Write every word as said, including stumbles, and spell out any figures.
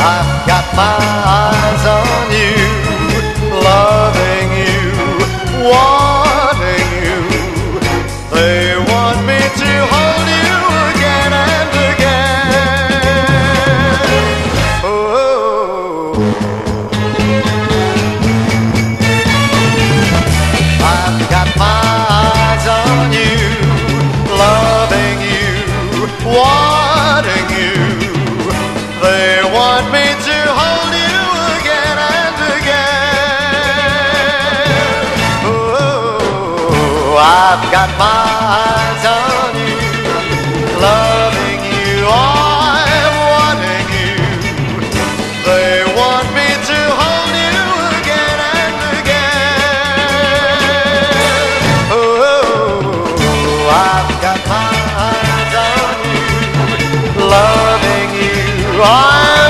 I've got my eyes on you, loving you, wanting you. They want me to hold you again and again. Oh, I've got my eyes on you, loving you, wanting you. They want me to hold you again and again. Oh, I've got my